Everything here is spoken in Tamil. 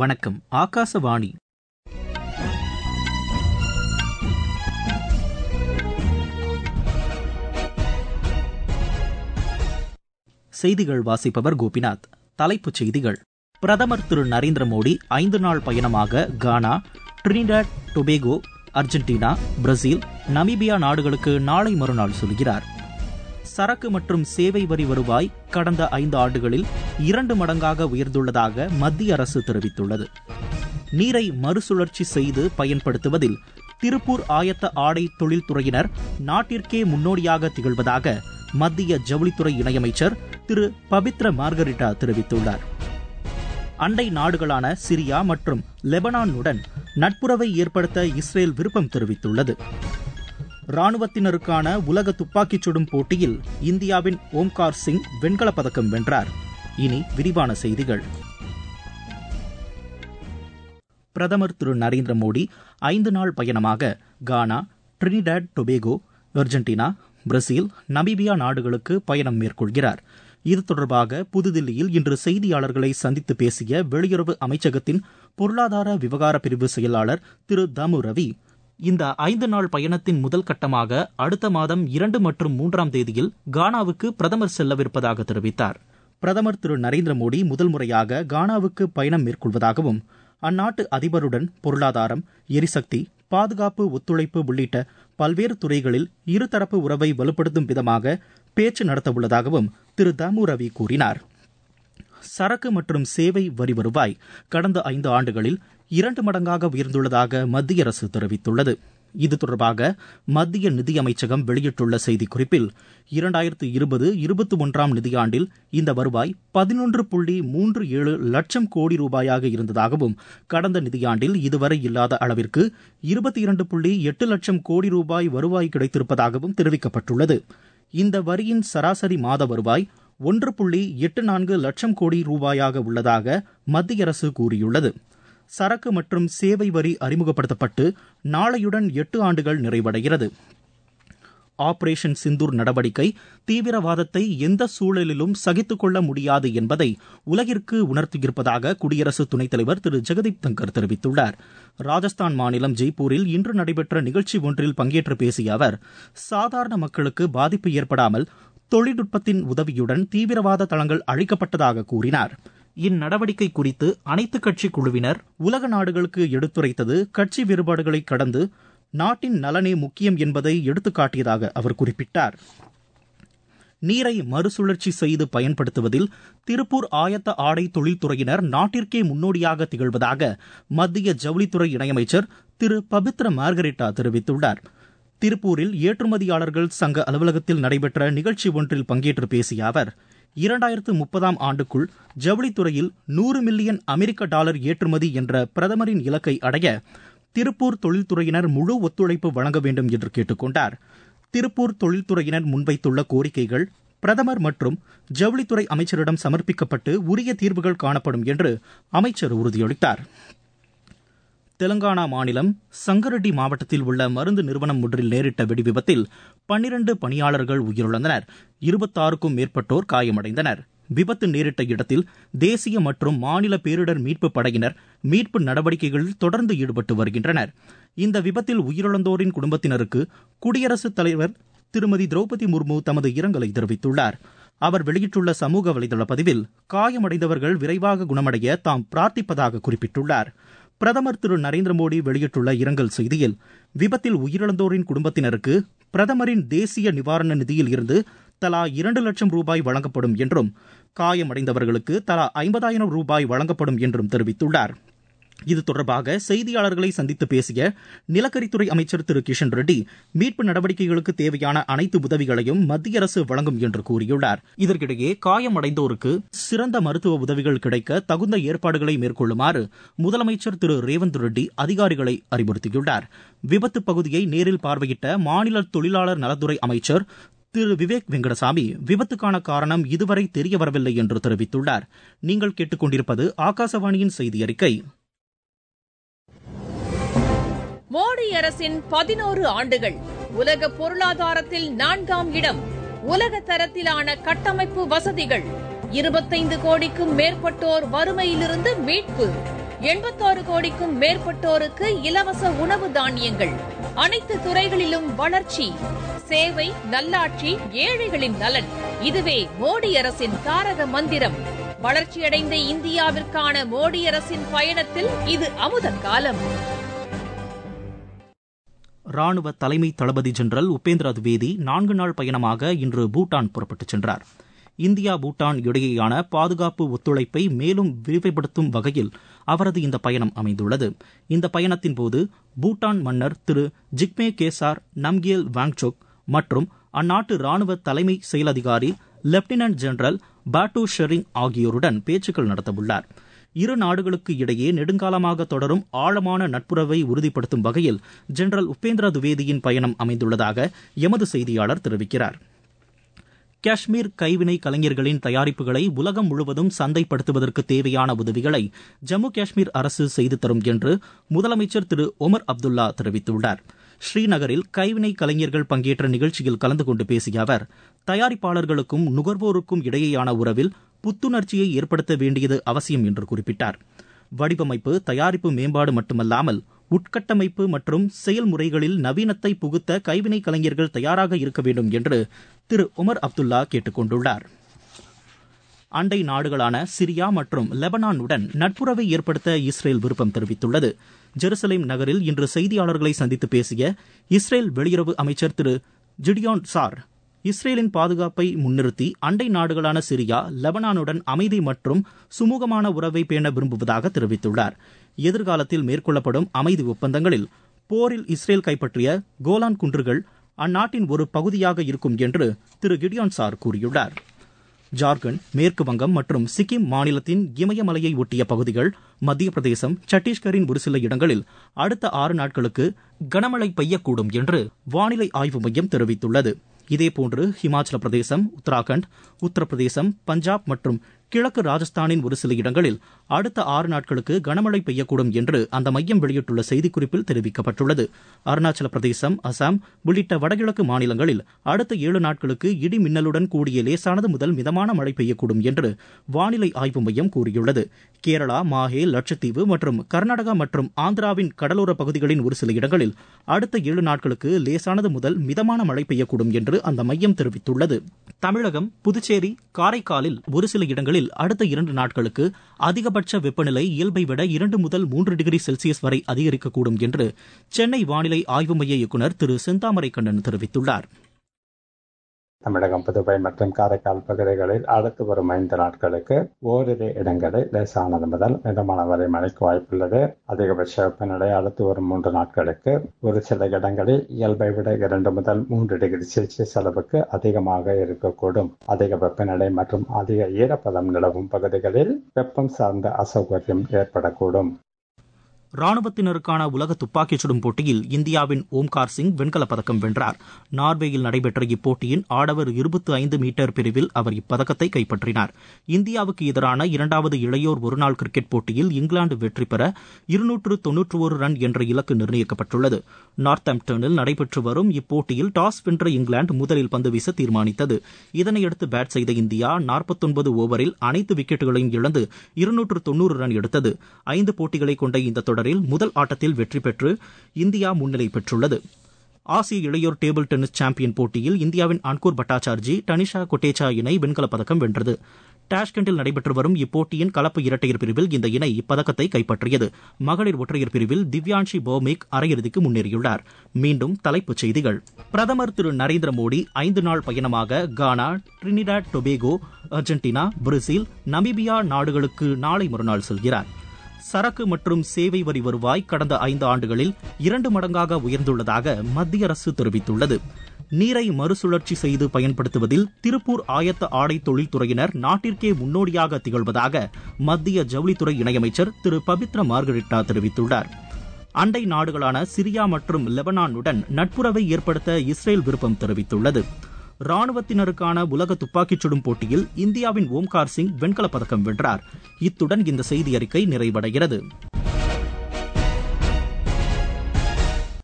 வணக்கம். ஆகாசவாணி. செய்திகள் வாசிப்பவர் கோபிநாத். தலைப்புச் செய்திகள். பிரதமர் திரு நரேந்திர மோடி 5 நாள் பயணமாக Ghana, Trinidad Tobago, Argentina, Brazil, Namibia நாடுகளுக்கு நாளை மறுநாள் செல்கிறார். சரக்கு மற்றும் சேவை வரி வருவாய் கடந்த 5 ஆண்டுகளில் 2 மடங்காக உயர்ந்துள்ளதாக மத்திய அரசு தெரிவித்துள்ளது. நீரை மறுசுழற்சி செய்து பயன்படுத்துவதில் திருப்பூர் ஆயத்த ஆடை தொழில்துறையினர் நாட்டிற்கே முன்னோடியாக திகழ்வதாக மத்திய ஜவுளித்துறை இணையமைச்சர் திரு பபித்ர மார்கரிட்டா தெரிவித்துள்ளார். அண்டை நாடுகளான சிரியா மற்றும் லெபனானுடன் நட்புறவை ஏற்படுத்த இஸ்ரேல் விருப்பம் தெரிவித்துள்ளது. ராணுவத்தினருக்கான உலக துப்பாக்கிச் சுடும் போட்டியில் இந்தியாவின் ஓம்கார் சிங் வெண்கலப் பதக்கம் வென்றார். இனி விரிவான செய்திகள். பிரதமர் திரு நரேந்திர மோடி 5 நாள் பயணமாக Ghana, Trinidad Tobago, Argentina, Brazil, Namibia நாடுகளுக்கு பயணம் மேற்கொள்கிறார். இது தொடர்பாக புதுதில்லியில் இன்று செய்தியாளர்களை சந்தித்து பேசிய வெளியுறவு அமைச்சகத்தின் பொருளாதார விவகார பிரிவு செயலாளர் திரு தமு ரவி, இந்த 5 நாள் பயணத்தின் முதல் கட்டமாக அடுத்த மாதம் 2 மற்றும் 3ஆம் தேதியில் கானாவுக்கு பிரதமர் செல்லவிருப்பதாக தெரிவித்தார். பிரதமர் திரு நரேந்திர மோடி முதல் முறையாக கானாவுக்கு பயணம் மேற்கொள்வதாகவும் அந்நாட்டு அதிபருடன் பொருளாதாரம், எரிசக்தி, பாதுகாப்பு ஒத்துழைப்பு உள்ளிட்ட பல்வேறு துறைகளில் இருதரப்பு உறவை வலுப்படுத்தும் விதமாக பேச்சு நடத்தவுள்ளதாகவும் திரு தமு ரவி கூறினார். சரக்கு மற்றும் சேவை வரி வருவாய் கடந்த 5 ஆண்டுகளில் 2 மடங்காக உயர்ந்துள்ளதாக மத்திய அரசு தெரிவித்துள்ளது. இது தொடர்பாக மத்திய நிதியமைச்சகம் வெளியிட்டுள்ள செய்திக்குறிப்பில் 2020-21ஆம் நிதியாண்டில் இந்த வருவாய் 11.37 லட்சம் கோடி ரூபாயாக இருந்ததாகவும் கடந்த நிதியாண்டில் இதுவரை இல்லாத அளவிற்கு 22.8 லட்சம் கோடி ரூபாய் வருவாய் கிடைத்திருப்பதாகவும் தெரிவிக்கப்பட்டுள்ளது. இந்த வரியின் சராசரி மாத வருவாய் 1.84 லட்சம் கோடி ரூபாயாக உள்ளதாக மத்திய அரசு கூறியுள்ளது. சரக்கு மற்றும் சேவை வரி அறிமுகப்படுத்தப்பட்டு நாளையுடன் 8 ஆண்டுகள் நிறைவடைகிறது. ஆபரேஷன் சிந்தூர் நடவடிக்கை தீவிரவாதத்தை எந்த சூழலிலும் சகித்துக் கொள்ள முடியாது என்பதை உலகிற்கு உணர்த்தியிருப்பதாக குடியரசு துணைத் தலைவர் திரு ஜெகதீப் தங்கர் தெரிவித்துள்ளார். ராஜஸ்தான் மாநிலம் ஜெய்ப்பூரில் இன்று நடைபெற்ற நிகழ்ச்சி ஒன்றில் பங்கேற்று பேசிய அவர், சாதாரண மக்களுக்கு பாதிப்பு ஏற்படாமல் தொழில்நுட்பத்தின் உதவியுடன் தீவிரவாத தளங்கள் அழிக்கப்பட்டதாக கூறினார். இந்நடவடிக்கை குறித்து அனைத்துக் கட்சி குழுவினர் உலக நாடுகளுக்கு எடுத்துரைத்தது கட்சி வேறுபாடுகளை கடந்து நாட்டின் நலனே முக்கியம் என்பதை எடுத்துக்காட்டியதாக அவர் குறிப்பிட்டார். நீரை மறுசுழற்சி செய்து பயன்படுத்துவதில் திருப்பூர் ஆயத்த ஆடை தொழில்துறையினர் நாட்டிற்கே முன்னோடியாக திகழ்வதாக மத்திய ஜவுளித்துறை இணையமைச்சர் திரு பபித்ர மார்கரிட்டா தெரிவித்துள்ளார். திருப்பூரில் ஏற்றுமதியாளர்கள் சங்க அலுவலகத்தில் நடைபெற்ற நிகழ்ச்சி ஒன்றில் பங்கேற்று பேசிய அவர், 2030ஆம் ஆண்டுக்குள் ஜவுளித்துறையில் 100 மில்லியன் அமெரிக்க டாலர் ஏற்றுமதி என்ற பிரதமரின் இலக்கை அடைய திருப்பூர் தொழில்துறையினர் முழு ஒத்துழைப்பு வழங்க வேண்டும் என்று கேட்டுக் கொண்டார். திருப்பூர் தொழில்துறையினர் முன்வைத்துள்ள கோரிக்கைகள் பிரதமர் மற்றும் ஜவுளித்துறை அமைச்சரிடம் சமர்ப்பிக்கப்பட்டு உரிய தீர்வுகள் காணப்படும் என்று அமைச்சர் உறுதியளித்தார். தெலங்கானா மாநிலம் சங்கரெட்டி மாவட்டத்தில் உள்ள மருந்து நிறுவனம் ஒன்றில் நேரிட்ட வெடிவிபத்தில் 12 பணியாளர்கள் உயிரிழந்தனர். 26க்கும் மேற்பட்டோர் காயமடைந்தனர். விபத்து நேரிட்ட இடத்தில் தேசிய மற்றும் மாநில பேரிடர் மீட்பு படையினர் மீட்பு நடவடிக்கைகளில் தொடர்ந்து ஈடுபட்டு வருகின்றனர். இந்த விபத்தில் உயிரிழந்தோரின் குடும்பத்தினருக்கு குடியரசுத் தலைவர் திருமதி திரௌபதி முர்மு தமது இரங்கலை தெரிவித்துள்ளார். அவர் வெளியிட்டுள்ள சமூக வலைதள பதிவில், காயமடைந்தவர்கள் விரைவாக குணமடைய தாம் பிரார்த்திப்பதாக குறிப்பிட்டுள்ளார். பிரதமர் திரு நரேந்திர மோடி வெளியிட்டுள்ள இரங்கல் செய்தியில், விபத்தில் உயிரிழந்தோரின் குடும்பத்தினருக்கு பிரதமரின் தேசிய நிவாரண நிதியில் இருந்து தலா 2 லட்சம் ரூபாய் வழங்கப்படும் என்றும் காயமடைந்தவர்களுக்கு தலா 50,000 ரூபாய் வழங்கப்படும் என்றும் தெரிவித்துள்ளார். இது தொடர்பாக செய்தியாளர்களை சந்தித்து பேசிய நிலக்கரித்துறை அமைச்சர் திரு கிஷன் ரெட்டி, மீட்பு நடவடிக்கைகளுக்கு தேவையான அனைத்து உதவிகளையும் மத்திய அரசு வழங்கும் என்று கூறியுள்ளார். இதற்கிடையே காயமடைந்தோருக்கு சிறந்த மருத்துவ உதவிகள் கிடைக்க தகுந்த ஏற்பாடுகளை மேற்கொள்ளுமாறு முதலமைச்சர் திரு ரேவந்த் ரெட்டி அதிகாரிகளை அறிவுறுத்தியுள்ளார். விபத்து பகுதியை நேரில் பார்வையிட்ட மாநில தொழிலாளர் நலத்துறை அமைச்சர் திரு விவேக் வெங்கடசாமி, விபத்துக்கான காரணம் இதுவரை தெரியவரவில்லை என்று தெரிவித்துள்ளார். நீங்கள் கேட்டுக்கொண்டிருப்பது ஆகாசவாணியின் செய்தி அறிக்கை. மோடி அரசின் 11 ஆண்டுகள் உலக பொருளாதாரத்தில் 4ஆம் இடம், உலக தரத்திலான கட்டமைப்பு வசதிகள், 25 கோடிக்கும் மேற்பட்டோர் வறுமையிலிருந்து மீட்பு, 86 கோடிக்கும் மேற்பட்டோருக்கு இலவச உணவு தானியங்கள். அனைத்து துறைகளிலும் வளர்ச்சி. சேவை, நல்லாட்சி, ஏழைகளின் நலன். இதுவே மோடி அரசின் தாரக மந்திரம். வளர்ச்சியடைந்த இந்தியாவிற்கான மோடி அரசின் பயணத்தில் இது அமுத காலம். ராணுவ தலைமை தளபதி ஜெனரல் உபேந்திர திவேதி 4 நாள் பயணமாக இன்று பூட்டான் புறப்பட்டுச் சென்றார். இந்தியா பூட்டான் இடையேயான பாதுகாப்பு ஒத்துழைப்பை மேலும் விரிவுபடுத்தும் வகையில் அவரது இந்த பயணம் அமைந்துள்ளது. இந்த பயணத்தின்போது பூட்டான் மன்னர் திரு ஜிக்மே கேசார் நம்கியல் வாங்சோக் மற்றும் அந்நாட்டு ராணுவ தலைமை செயலதிகாரி லெப்டினன்ட் ஜெனரல் பாட்டு ஷெரிங் ஆகியோருடன் பேச்சுக்கள் நடத்தவுள்ளார். இரு நாடுகளுக்கு இடையே நெடுங்காலமாக தொடரும் ஆழமான நட்புறவை உறுதிப்படுத்தும் வகையில் ஜெனரல் உபேந்திர திவேதியின் பயணம் அமைந்துள்ளதாக எமது செய்தியாளர் தெரிவிக்கிறார். காஷ்மீர் கைவினை கலைஞர்களின் தயாரிப்புகளை உலகம் முழுவதும் சந்தைப்படுத்துவதற்கு தேவையான உதவிகளை ஜம்மு காஷ்மீர் அரசு செய்து தரும் என்று முதலமைச்சர் திரு ஒமர் அப்துல்லா தெரிவித்துள்ளார். ஸ்ரீநகரில் கைவினை கலைஞர்கள் பங்கேற்ற நிகழ்ச்சியில் கலந்து கொண்டு பேசிய அவர், தயாரிப்பாளர்களுக்கும் நுகர்வோருக்கும் இடையேயான உறவில் புத்துணர்ச்சியை ஏற்படுத்த வேண்டியது அவசியம் என்று குறிப்பிட்டார். வடிவமைப்பு, தயாரிப்பு மேம்பாடு மட்டுமல்லாமல் உட்கட்டமைப்பு மற்றும் செயல்முறைகளில் நவீனத்தை புகுத்த கைவினை கலைஞர்கள் தயாராக இருக்க வேண்டும் என்று திரு ஒமர் அப்துல்லா கேட்டுக் கொண்டுள்ளார். அண்டை நாடுகளான சிரியா மற்றும் லெபனானுடன் நட்புறவை ஏற்படுத்த இஸ்ரேல் விருப்பம் தெரிவித்துள்ளது. ஜெருசலேம் நகரில் இன்று செய்தியாளர்களை சந்தித்து பேசிய இஸ்ரேல் வெளியுறவு அமைச்சர் திரு ஜிடியான் சார், இஸ்ரேலின் பாதுகாப்பை முன்னிறுத்தி அண்டை நாடுகளான சிரியா, லெபனானுடன் அமைதி மற்றும் சுமூகமான உறவை பேண விரும்புவதாக தெரிவித்துள்ளார். எதிர்காலத்தில் மேற்கொள்ளப்படும் அமைதி ஒப்பந்தங்களில் போரில் இஸ்ரேல் கைப்பற்றிய கோலான் குன்றுகள் அந்நாட்டின் ஒரு பகுதியாக இருக்கும் என்று திரு கிடியான் சார் கூறியுள்ளார். ஜார்க்கண்ட், மேற்கு வங்கம் மற்றும் சிக்கிம் மாநிலத்தின் இமயமலையை ஒட்டிய பகுதிகள், மத்திய பிரதேசம், சத்தீஸ்கரின் ஒரு சில இடங்களில் அடுத்த 6 நாட்களுக்கு கனமழை பெய்யக்கூடும் என்று வானிலை ஆய்வு மையம் தெரிவித்துள்ளது. இதேபோன்று ஹிமாச்சல பிரதேசம், உத்தராகண்ட், உத்தரப்பிரதேசம், பஞ்சாப் மற்றும் கிழக்கு ராஜஸ்தானின் ஒரு சில இடங்களில் அடுத்த 6 நாட்களுக்கு கனமழை பெய்யக்கூடும் என்று அந்த மையம் வெளியிட்டுள்ள செய்திக்குறிப்பில் தெரிவிக்கப்பட்டுள்ளது. அருணாச்சல பிரதேசம், அசாம் உள்ளிட்ட வடகிழக்கு மாநிலங்களில் அடுத்த 7 நாட்களுக்கு இடி மின்னலுடன் கூடிய லேசானது முதல் மிதமான மழை பெய்யக்கூடும் என்று வானிலை ஆய்வு மையம் கூறியுள்ளது. கேரளா, மாஹே, லட்சத்தீவு மற்றும் கர்நாடகா மற்றும் ஆந்திராவின் கடலோர பகுதிகளின் ஒரு சில இடங்களில் அடுத்த 7 நாட்களுக்கு லேசானது முதல் மிதமான மழை பெய்யக்கூடும் என்று அந்த மையம் தெரிவித்துள்ளது. தமிழகம், புதுச்சேரி, காரைக்காலில் ஒரு சில இடங்களில் அடுத்த 2 நாட்களுக்கு அதிகபட்ச வெப்பநிலை இயல்பை விட 2 முதல் 3 டிகிரி செல்சியஸ் வரை அதிகரிக்கக்கூடும் என்று சென்னை வானிலை ஆய்வு மைய இயக்குநர் திரு செந்தாமரை கண்ணன் தெரிவித்துள்ளார். தமிழகம், புதுவை மற்றும் காரைக்கால் பகுதிகளில் அடுத்து வரும் 5 நாட்களுக்கு ஓரிரு இடங்களில் லேசானது முதல் மிதமான வரை மழைக்கு வாய்ப்புள்ளது. அதிகபட்ச வெப்பநிலை அடுத்து வரும் 3 நாட்களுக்கு ஒரு சில இடங்களில் இயல்பை விட 2 முதல் 3 டிகிரி செல்சியஸ் அளவுக்கு அதிகமாக இருக்கக்கூடும். அதிக வெப்பநிலை மற்றும் அதிக ஈரப்பதம் நிலவும் பகுதிகளில் வெப்பம் சார்ந்த அசௌகரியம் ஏற்படக்கூடும். ராணுவத்தினருக்கான உலக துப்பாக்கிச் சுடும் போட்டியில் இந்தியாவின் ஓம்கார் சிங் வெண்கலப் பதக்கம் வென்றார். நார்வேயில் நடைபெற்ற இப்போட்டியின் ஆடவர் 25 மீட்டர் பிரிவில் அவர் இப்பதக்கத்தை கைப்பற்றினார். இந்தியாவுக்கு எதிரான 2வது இளையோர் ஒருநாள் கிரிக்கெட் போட்டியில் இங்கிலாந்து வெற்றி பெற 291 ரன் என்ற இலக்கு நிர்ணயிக்கப்பட்டுள்ளது. நார்த்தாம்ப்டனில் நடைபெற்று வரும் இப்போட்டியில் டாஸ் வென்ற இங்கிலாந்து முதலில் பந்து வீச தீர்மானித்தது. இதனையடுத்து பேட் செய்த இந்தியா 49 ஓவரில் அனைத்து விக்கெட்டுகளையும் இழந்து 290 ரன் எடுத்தது. 5 போட்டிகளை கொண்ட இந்த தொடரில் முதல் ஆட்டத்தில் வெற்றி பெற்று இந்தியா முன்னிலை பெற்றுள்ளது. ஆசிய இளையோர் டேபிள் டென்னிஸ் சாம்பியன் போட்டியில் இந்தியாவின் அன்கூர் பட்டாச்சார்ஜி, டனிஷா கொட்டேச்சா இணை வெண்கலப் பதக்கம் வென்றது. டாஷ்கண்டில் நடைபெற்று வரும் இப்போட்டியின் கலப்பு இரட்டையர் பிரிவில் இந்த இணை இப்பதக்கத்தை கைப்பற்றியது. மகளிர் ஒற்றையர் பிரிவில் திவ்யான்ஷி பௌமிக் அரையிறுதிக்கு முன்னேறியுள்ளார். மீண்டும் தலைப்புச் செய்திகள். பிரதமர் திரு நரேந்திர மோடி 5 நாள் பயணமாக Ghana, Trinidad Tobago, Argentina, Brazil, Namibia நாடுகளுக்கு நாளை மறுநாள் செல்கிறார். சரக்கு மற்றும் சேவை வரி வருவாய் கடந்த 5 ஆண்டுகளில் 2 மடங்காக உயர்ந்துள்ளதாக மத்திய அரசு தெரிவித்துள்ளது. நீரை மறுசுழற்சி செய்து பயன்படுத்துவதில் திருப்பூர் ஆயத்த ஆடை தொழில்துறையினர் நாட்டிற்கே முன்னோடியாக திகழ்வதாக மத்திய ஜவுளித்துறை இணையமைச்சர் திரு பபித்ரா மார்கரெட்டா தெரிவித்துள்ளார். அண்டை நாடுகளான சிரியா மற்றும் லெபனானுடன் நட்புறவை ஏற்படுத்த இஸ்ரேல் விருப்பம் தெரிவித்துள்ளது. ராணுவத்தினருக்கான உலக துப்பாக்கிச் சுடும் போட்டியில் இந்தியாவின் ஓம்கார் சிங் வெண்கலப் பதக்கம் வென்றார். இத்துடன் இந்த செய்தி அறிக்கை நிறைவடைகிறது.